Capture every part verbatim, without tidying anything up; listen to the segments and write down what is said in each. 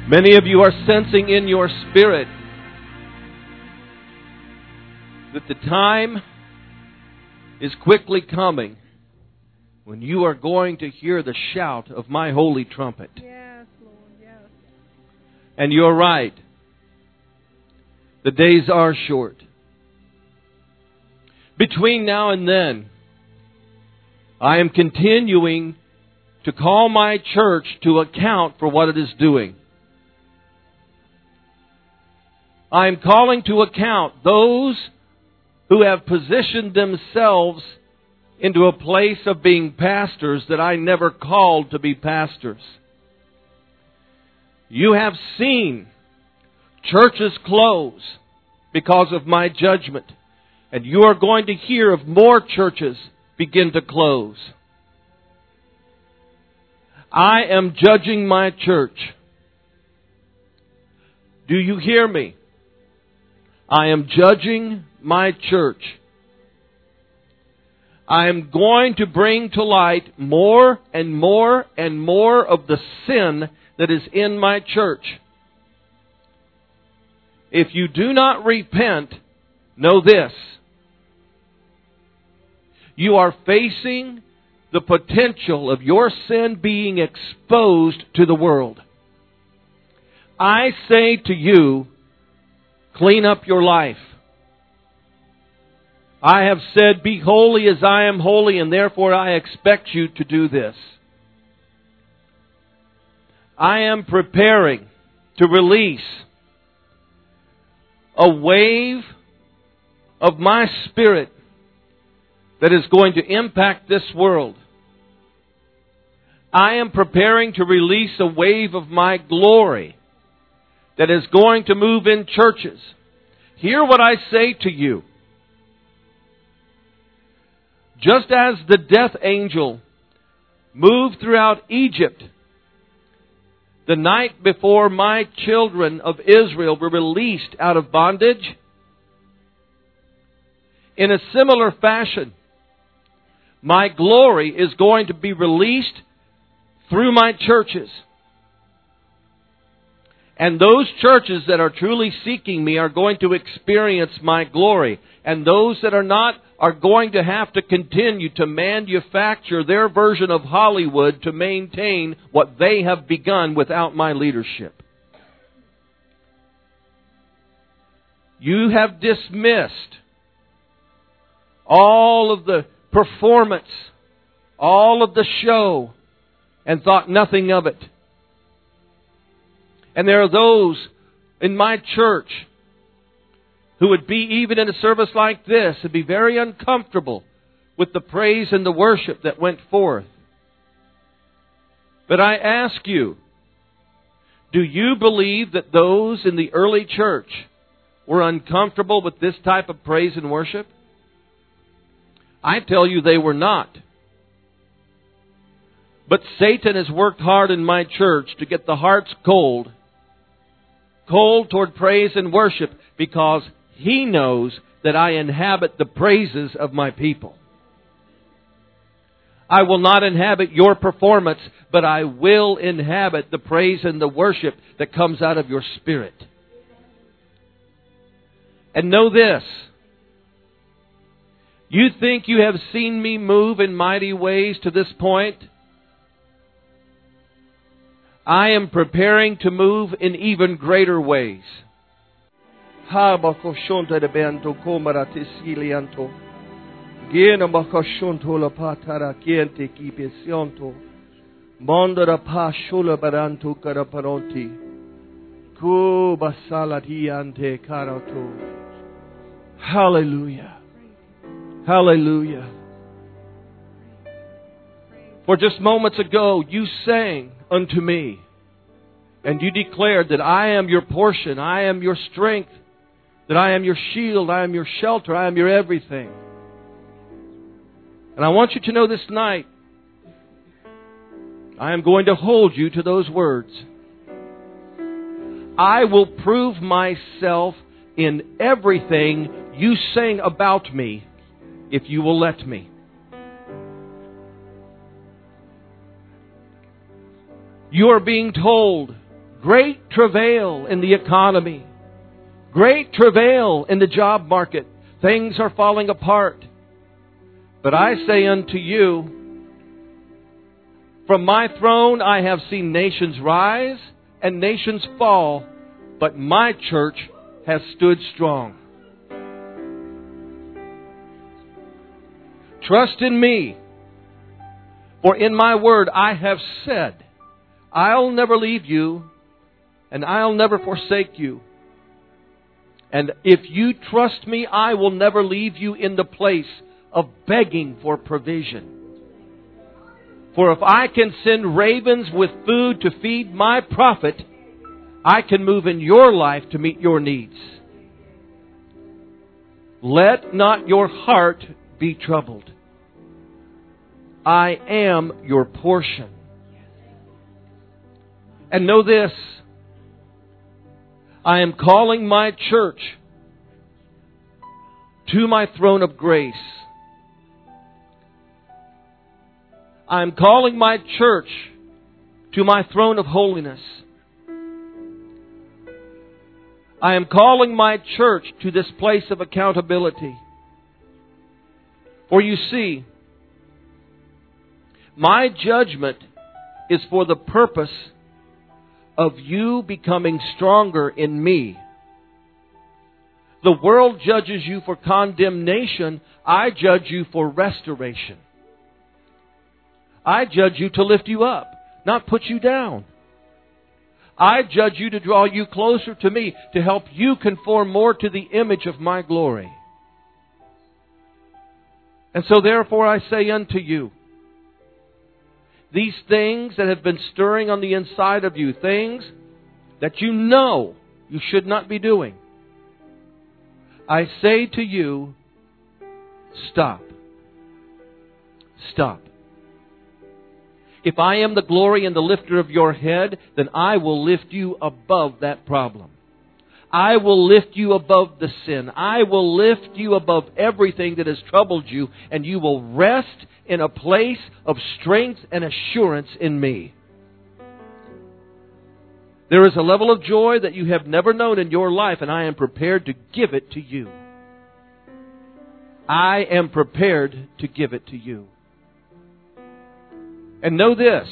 Many of you are sensing in your spirit that the time is quickly coming when you are going to hear the shout of my holy trumpet. Yes, Lord, yes. And you're right. The days are short. Between now and then, I am continuing to call my church to account for what it is doing. I am calling to account those who have positioned themselves into a place of being pastors that I never called to be pastors. You have seen churches close because of my judgment, and you are going to hear of more churches begin to close. I am judging my church. Do you hear me? I am judging my church. I am going to bring to light more and more and more of the sin that is in my church. If you do not repent, know this. You are facing the potential of your sin being exposed to the world. I say to you, clean up your life. I have said, be holy as I am holy, and therefore I expect you to do this. I am preparing to release a wave of my Spirit that is going to impact this world. I am preparing to release a wave of my glory that is going to move in churches. Hear what I say to you. Just as the death angel moved throughout Egypt the night before my children of Israel were released out of bondage, in a similar fashion, my glory is going to be released through my churches. And those churches that are truly seeking me are going to experience my glory. And those that are not are going to have to continue to manufacture their version of Hollywood to maintain what they have begun without my leadership. You have dismissed all of the performance, all of the show, and thought nothing of it. And there are those in my church who would be, even in a service like this, would be very uncomfortable with the praise and the worship that went forth. But I ask you, do you believe that those in the early church were uncomfortable with this type of praise and worship? I tell you they were not. But Satan has worked hard in my church to get the hearts cold. Cold toward praise and worship because he knows that I inhabit the praises of my people. I will not inhabit your performance, but I will inhabit the praise and the worship that comes out of your spirit. And know this. You think you have seen me move in mighty ways to this point? I am preparing to move in even greater ways. Hallelujah. Hallelujah. For just moments ago, you sang unto me, and you declared that I am your portion, I am your strength, that I am your shield, I am your shelter, I am your everything. And I want you to know this night, I am going to hold you to those words. I will prove myself in everything you sing about me, if you will let me. You are being told, great travail in the economy, great travail in the job market. Things are falling apart. But I say unto you, from my throne I have seen nations rise and nations fall, but my church has stood strong. Trust in me, for in my word I have said, I'll never leave you and I'll never forsake you. And if you trust me, I will never leave you in the place of begging for provision. For if I can send ravens with food to feed my prophet, I can move in your life to meet your needs. Let not your heart be troubled. I am your portion. And know this, I am calling my church to my throne of grace. I am calling my church to my throne of holiness. I am calling my church to this place of accountability. For you see, my judgment is for the purpose of you becoming stronger in me. The world judges you for condemnation. I judge you for restoration. I judge you to lift you up, not put you down. I judge you to draw you closer to me, to help you conform more to the image of my glory. And so therefore I say unto you, these things that have been stirring on the inside of you, things that you know you should not be doing, I say to you, stop. Stop. If I am the glory and the lifter of your head, then I will lift you above that problem. I will lift you above the sin. I will lift you above everything that has troubled you, and you will rest in a place of strength and assurance in me. There is a level of joy that you have never known in your life, and I am prepared to give it to you. I am prepared to give it to you. And know this,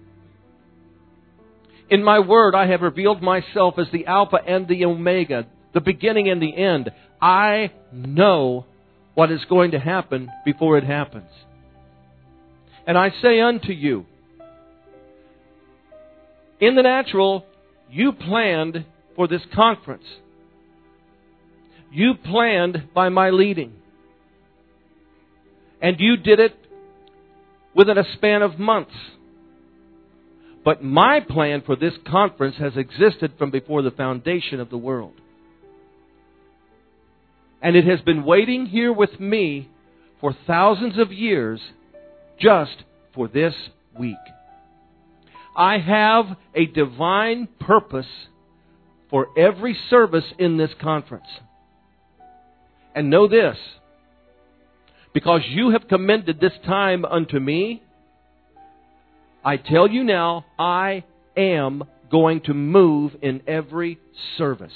in my word I have revealed myself as the Alpha and the Omega, the beginning and the end. I know what is going to happen before it happens. And I say unto you, in the natural, you planned for this conference. You planned by my leading. And you did it within a span of months. But my plan for this conference has existed from before the foundation of the world. And it has been waiting here with me for thousands of years just for this week. I have a divine purpose for every service in this conference. And know this, because you have commended this time unto me, I tell you now, I am going to move in every service.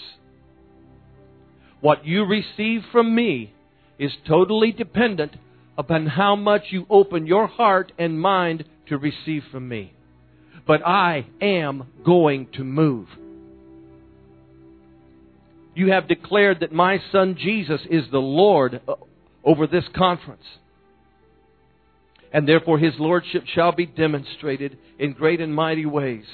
What you receive from me is totally dependent upon how much you open your heart and mind to receive from me. But I am going to move. You have declared that my Son Jesus is the Lord over this conference. And therefore His Lordship shall be demonstrated in great and mighty ways.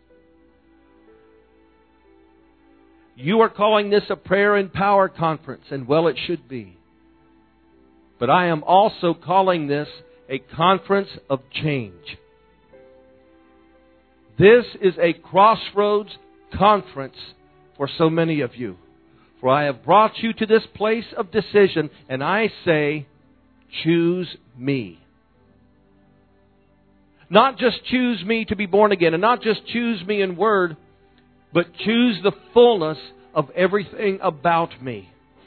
You are calling this a prayer and power conference, and well it should be. But I am also calling this a conference of change. This is a crossroads conference for so many of you. For I have brought you to this place of decision, and I say, choose me. Not just choose me to be born again, and not just choose me in word, but choose the fullness of everything about me.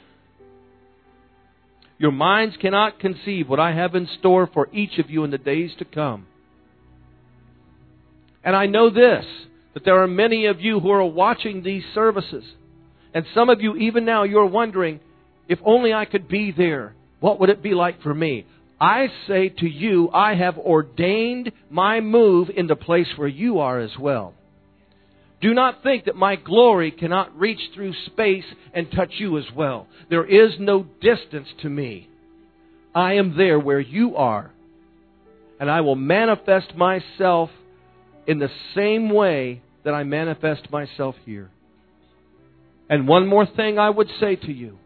Your minds cannot conceive what I have in store for each of you in the days to come. And I know this, But there are many of you who are watching these services. And some of you, even now, you're wondering, if only I could be there, what would it be like for me? I say to you, I have ordained my move in the place where you are as well. Do not think that my glory cannot reach through space and touch you as well. There is no distance to me. I am there where you are. And I will manifest myself in the same way that I manifest myself here. And one more thing I would say to you.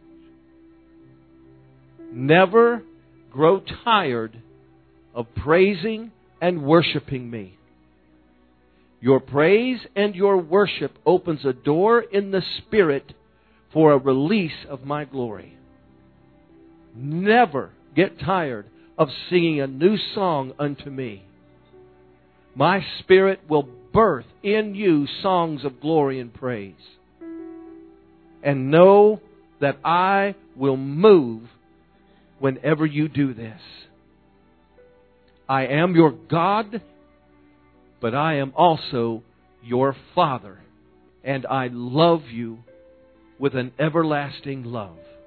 Never grow tired of praising and worshiping me. Your praise and your worship opens a door in the Spirit for a release of my glory. Never get tired of singing a new song unto me. My Spirit will birth in you songs of glory and praise. And know that I will move whenever you do this. I am your God, but I am also your Father, and I love you with an everlasting love.